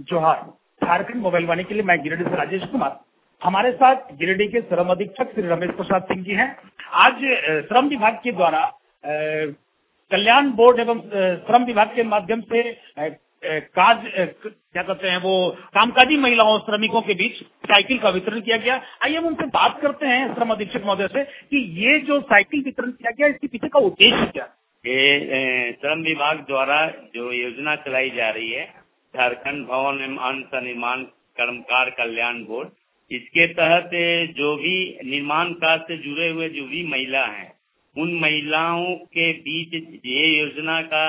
जोहार। झारखंड मोबाइल वाणी के लिए मैं गिरिडीह से राजेश कुमार। हमारे साथ गिरिडीह के श्रम अधीक्षक श्री रमेश प्रसाद सिंह जी हैं। आज श्रम विभाग के द्वारा कल्याण बोर्ड एवं श्रम विभाग के माध्यम से क्या कहते हैं वो कामकाजी महिलाओं श्रमिकों के बीच साइकिल का वितरण किया गया। आइए हम उनसे बात करते हैं श्रम अधीक्षक महोदय से कि ये जो साइकिल वितरण किया गया इसके पीछे का उद्देश्य क्या है? ये श्रम विभाग द्वारा जो योजना चलाई जा रही है झारखंड भवन एवं अन्य निर्माण कर्मकार कल्याण बोर्ड, इसके तहत जो भी निर्माण कार्य से जुड़े हुए जो भी महिला हैं उन महिलाओं के बीच ये योजना का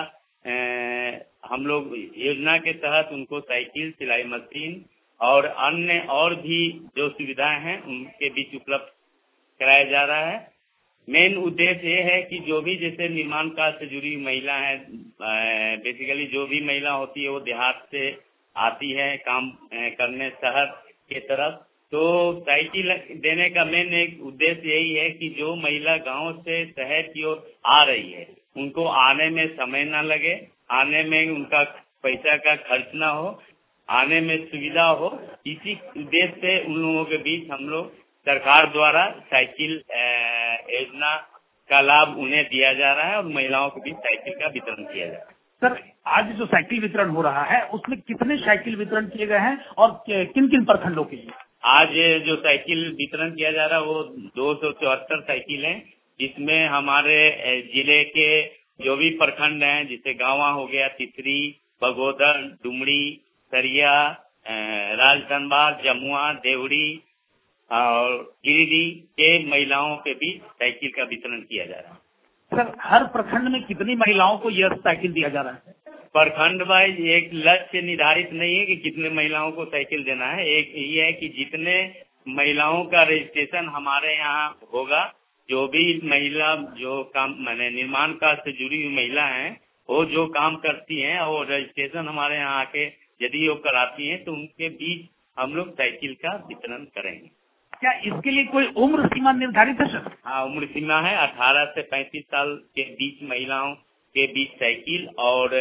हम लोग योजना के तहत उनको साइकिल, सिलाई मशीन और अन्य और भी जो सुविधाएं हैं उनके बीच उपलब्ध कराया जा रहा है। मेन उद्देश्य ये है कि जो भी जैसे निर्माण कार्य से जुड़ी महिला है, बेसिकली जो भी महिला होती है वो देहात से आती है काम करने शहर के तरफ, तो साइकिल देने का मेन एक उद्देश्य यही है कि जो महिला गांव से शहर की ओर आ रही है उनको आने में समय न लगे, आने में उनका पैसा का खर्च ना हो, आने में सुविधा हो। इसी उद्देश्य से उन लोगों के बीच हम लोग सरकार द्वारा साइकिल योजना का लाभ उन्हें दिया जा रहा है और महिलाओं के बीच साइकिल का वितरण किया जा रहा है। सर, आज जो साइकिल वितरण हो रहा है उसमें कितने साइकिल वितरण किए गए हैं और किन किन प्रखंडों के लिए? आज जो साइकिल वितरण किया जा रहा है वो 274 साइकिल है, जिसमें हमारे जिले के जो भी प्रखंड हैं जैसे गांवा हो गया, तितरी, बगोदर, डुमरी, सरिया, राजधनबाद, जमुआ, देवड़ी और गिरिडीह के महिलाओं के बीच साइकिल का वितरण किया जा रहा है। सर, हर प्रखंड में कितनी महिलाओं को यह साइकिल दिया जा रहा है? प्रखंड वाइज एक लक्ष्य निर्धारित नहीं है कि कितने महिलाओं को साइकिल देना है। एक ये है कि जितने महिलाओं का रजिस्ट्रेशन हमारे यहाँ होगा, जो भी महिला जो काम माने निर्माण कार्य से जुड़ी हुई महिला हैं वो जो काम करती हैं और रजिस्ट्रेशन हमारे यहाँ आके यदि वो कराती हैं तो उनके बीच हम लोग साइकिल का वितरण करेंगे। क्या इसके लिए कोई उम्र सीमा निर्धारित है सर? हाँ, उम्र सीमा है 18 से 35 साल के बीच महिलाओं के बीच साइकिल और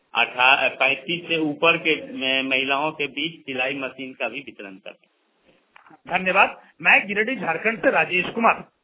35 से ऊपर के महिलाओं के बीच सिलाई मशीन का भी वितरण करते हैं। धन्यवाद। मैं गिरिडीह झारखंड से राजेश कुमार।